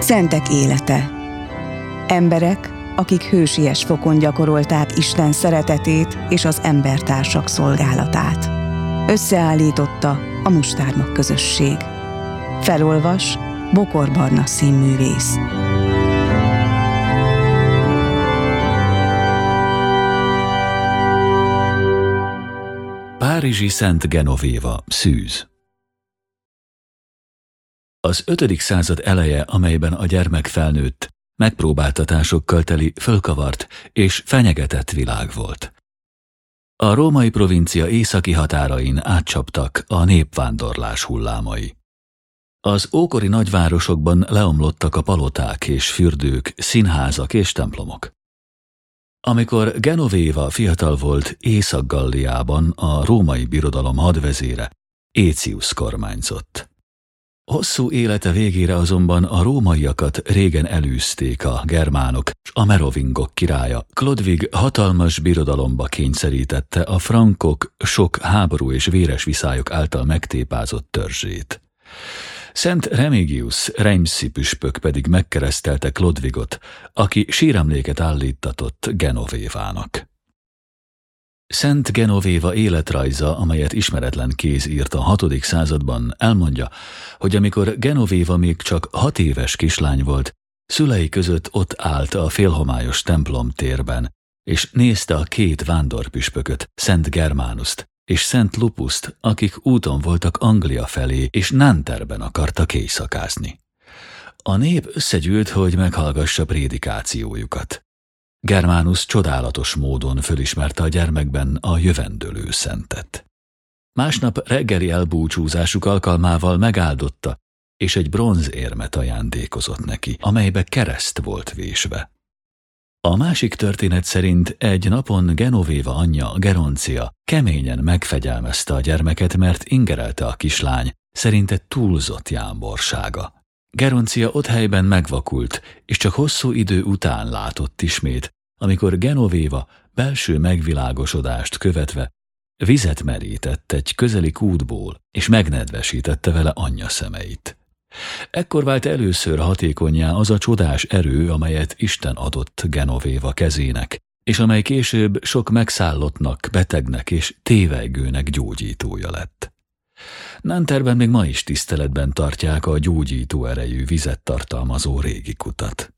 Szentek élete. Emberek, akik hősies fokon gyakorolták Isten szeretetét és az embertársak szolgálatát. Összeállította a Mustármag közösség. Felolvas Bokor Barna színművész. Párizsi Szent Genovéva, szűz. Az 5. század eleje, amelyben a gyermek felnőtt, megpróbáltatásokkal teli, fölkavart és fenyegetett világ volt. A római provincia északi határain átcsaptak a népvándorlás hullámai. Az ókori nagyvárosokban leomlottak a paloták és fürdők, színházak és templomok. Amikor Genovéva fiatal volt, Észak-Galliában a római birodalom hadvezére, Aetius kormányzott. Hosszú élete végére azonban a rómaiakat régen elűzték a germánok, s a merovingok királya Chlodwig hatalmas birodalomba kényszerítette a frankok sok háború és véres viszályok által megtépázott törzsét. Szent Remigius Reimsi püspök pedig megkeresztelte Chlodwigot, aki síremléket állíttatott Genovévának. Szent Genovéva életrajza, amelyet ismeretlen kéz írt a 6. században, elmondja, hogy amikor Genovéva még csak 6 éves kislány volt, szülei között ott állt a félhomályos templom térben, és nézte a 2 vándorpüspököt, Szent Germánuszt és Szent Lupuszt, akik úton voltak Anglia felé, és Nanterben akartak éjszakázni. A nép összegyűlt, hogy meghallgassa prédikációjukat. Germánus csodálatos módon fölismerte a gyermekben a jövendőlő szentet. Másnap reggeli elbúcsúzásuk alkalmával megáldotta, és egy bronzérmet ajándékozott neki, amelybe kereszt volt vésve. A másik történet szerint egy napon Genovéva anyja, Geroncia keményen megfegyelmezte a gyermeket, mert ingerelte a kislány, szerinte túlzott jámborsága. Geroncia ott helyben megvakult, és csak hosszú idő után látott ismét, amikor Genovéva belső megvilágosodást követve vizet merített egy közeli kútból, és megnedvesítette vele anyja szemeit. Ekkor vált először hatékonnyá az a csodás erő, amelyet Isten adott Genovéva kezének, és amely később sok megszállottnak, betegnek és tévejgőnek gyógyítója lett. Nanterben még ma is tiszteletben tartják a gyógyító erejű vizet tartalmazó régi kutat.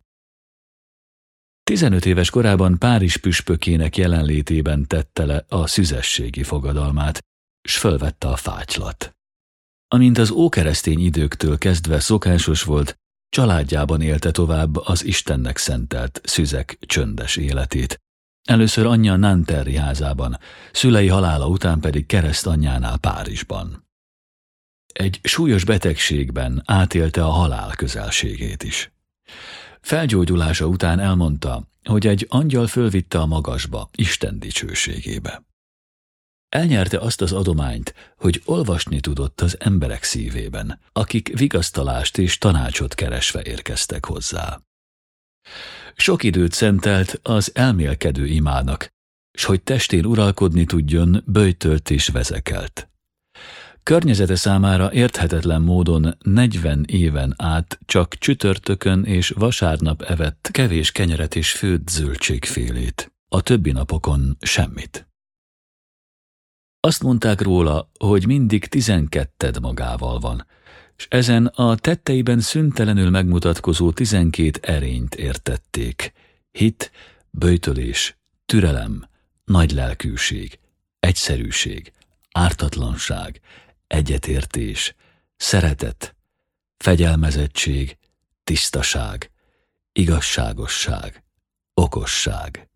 15 éves korában Párizs püspökének jelenlétében tette le a szüzességi fogadalmát, s fölvette a fátylat. Amint az ókeresztény időktől kezdve szokásos volt, családjában élte tovább az Istennek szentelt szüzek csöndes életét. Először anyja Nanteri házában, szülei halála után pedig keresztanyjánál Párizsban. Egy súlyos betegségben átélte a halál közelségét is. Felgyógyulása után elmondta, hogy egy angyal fölvitte a magasba, Isten dicsőségébe. Elnyerte azt az adományt, hogy olvasni tudott az emberek szívében, akik vigasztalást és tanácsot keresve érkeztek hozzá. Sok időt szentelt az elmélkedő imának, s hogy testén uralkodni tudjon, böjtölt és vezekelt. Környezete számára érthetetlen módon 40 éven át csak csütörtökön és vasárnap evett kevés kenyeret és főtt zöldségfélét, a többi napokon semmit. Azt mondták róla, hogy mindig 12 magával van, s ezen a tetteiben szüntelenül megmutatkozó 12 erényt értették: hit, böjtölés, türelem, nagy lelkűség, egyszerűség, ártatlanság, egyetértés, szeretet, fegyelmezettség, tisztaság, igazságosság, okosság.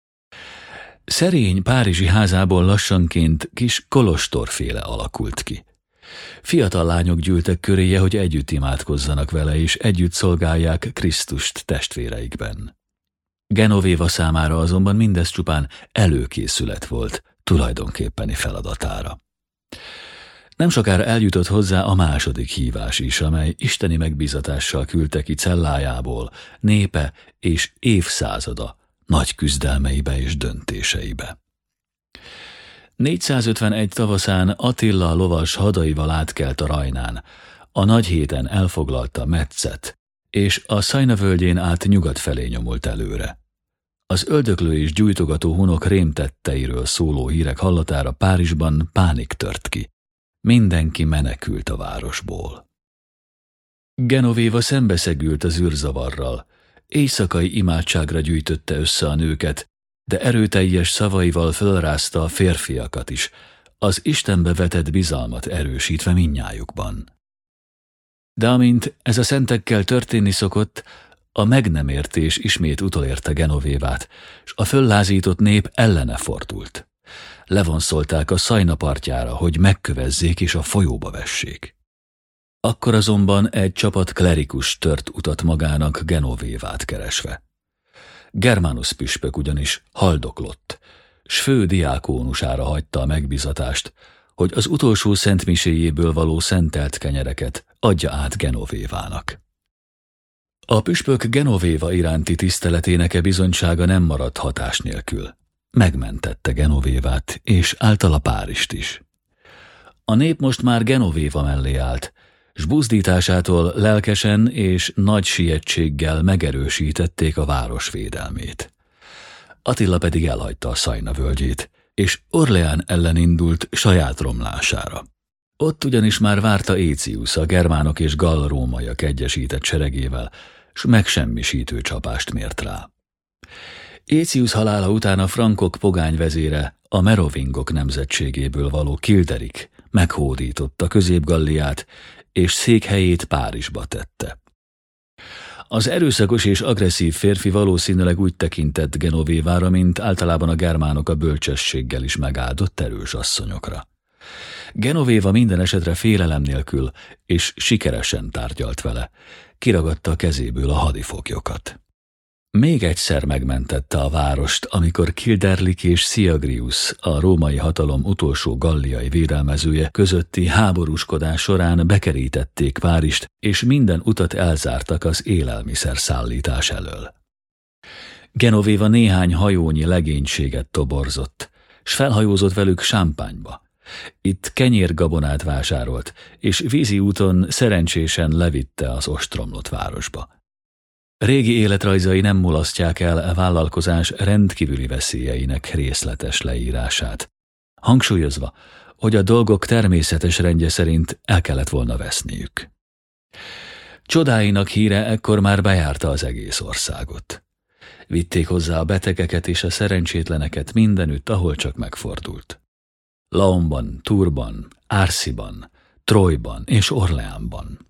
Szerény párizsi házából lassanként kis kolostorféle alakult ki. Fiatal lányok gyűltek köréje, hogy együtt imádkozzanak vele és együtt szolgálják Krisztust testvéreikben. Genovéva számára azonban mindez csupán előkészület volt tulajdonképpeni feladatára. Nem sokára eljutott hozzá a második hívás is, amely isteni megbízatással küldte ki cellájából népe és évszázada nagy küzdelmeibe és döntéseibe. 451 tavaszán Attila lovas hadaival átkelt a Rajnán, a nagy héten elfoglalta Metzet, és a Sajna völgyén át nyugat felé nyomult előre. Az öldöklő és gyújtogató hunok rémtetteiről szóló hírek hallatára Párizsban pánik tört ki. Mindenki menekült a városból. Genovéva szembeszegült az űrzavarral. Éjszakai imádságra gyűjtötte össze a nőket, de erőteljes szavaival fölrázta a férfiakat is, az Istenbe vetett bizalmat erősítve mindnyájukban. De amint ez a szentekkel történni szokott, a meg nem értés ismét utolérte Genovévát, s a föllázított nép ellene fordult. Levonszolták a Sajna partjára, hogy megkövezzék és a folyóba vessék. Akkor azonban egy csapat klerikus tört utat magának Genovévát keresve. Germanus püspök ugyanis haldoklott, s fő diákónusára hagyta a megbízatást, hogy az utolsó szentmiséjéből való szentelt kenyereket adja át Genovévának. A püspök Genovéva iránti tiszteletének bizonysága nem maradt hatás nélkül. Megmentette Genovévát, és általa Párizst is. A nép most már Genovéva mellé állt, s buzdításától lelkesen és nagy sietséggel megerősítették a város védelmét. Attila pedig elhagyta a Sajna völgyét, és Orleán ellen indult saját romlására. Ott ugyanis már várta Écius a germánok és gall-rómaiak egyesített seregével, s megsemmisítő csapást mért rá. Écius halála után a frankok pogány vezére, a merovingok nemzetségéből való Kilderik meghódította Közép-Galliát, és székhelyét Párizsba tette. Az erőszakos és agresszív férfi valószínűleg úgy tekintett Genovévára, mint általában a germánok a bölcsességgel is megáldott erős asszonyokra. Genovéva minden esetre félelem nélkül és sikeresen tárgyalt vele, kiragadta a kezéből a hadifoglyokat. Még egyszer megmentette a várost, amikor Kilderlik és Siagrius, a római hatalom utolsó galliai védelmezője közötti háborúskodás során bekerítették Párizst, és minden utat elzártak az élelmiszer szállítás elől. Genovéva néhány hajónyi legénységet toborzott, s felhajózott velük Champagne-ba. Itt kenyérgabonát vásárolt, és vízi úton szerencsésen levitte az ostromlott városba. Régi életrajzai nem mulasztják el a vállalkozás rendkívüli veszélyeinek részletes leírását, hangsúlyozva, hogy a dolgok természetes rendje szerint el kellett volna veszniük. Csodáinak híre ekkor már bejárta az egész országot. Vitték hozzá a betegeket és a szerencsétleneket mindenütt, ahol csak megfordult. Laonban, Tourban, Arciban, Troyban és Orleánban.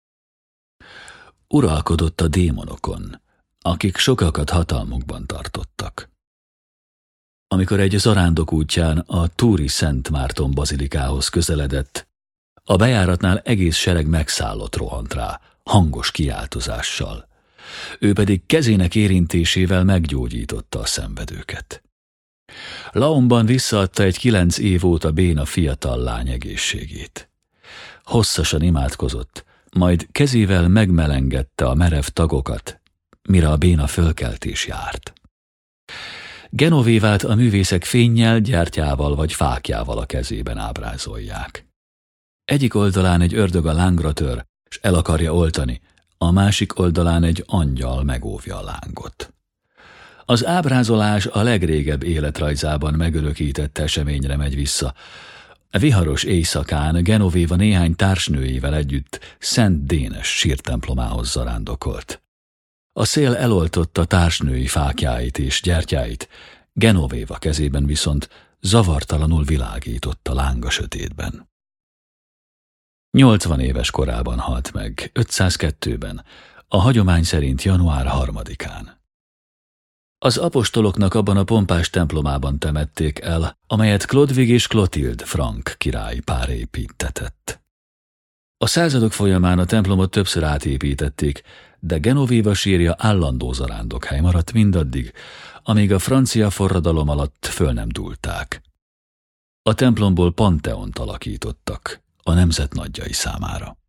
Uralkodott a démonokon, akik sokakat hatalmukban tartottak. Amikor egy zarándok útján a túri Szent Márton bazilikához közeledett, a bejáratnál egész sereg megszállott rohant rá, hangos kiáltozással. Ő pedig kezének érintésével meggyógyította a szenvedőket. Laonban visszaadta egy 9 év óta béna fiatal lány egészségét. Hosszasan imádkozott, majd kezével megmelengette a merev tagokat, mire a béna fölkeltés járt. Genovévát a művészek fénnyel, gyertyával vagy fákjával a kezében ábrázolják. Egyik oldalán egy ördög a lángra tör, s el akarja oltani, a másik oldalán egy angyal megóvja a lángot. Az ábrázolás a legrégebb életrajzában megörökített eseményre megy vissza. A viharos éjszakán Genovéva néhány társnőjével együtt Szent Dénes sírtemplomához zarándokolt. A szél eloltotta társnői fákjáit és gyertyáit, Genovéva kezében viszont zavartalanul világított a láng a sötétben. 80 éves korában halt meg, 502-ben, a hagyomány szerint január 3-án. Az apostoloknak abban a pompás templomában temették el, amelyet Chlodwig és Clotilde frank királyi pár építtetett. A századok folyamán a templomot többször átépítették, de Genovéva sírja állandó zarándokhely maradt mindaddig, amíg a francia forradalom alatt föl nem dúlták. A templomból panteont alakítottak a nemzet nagyjai számára.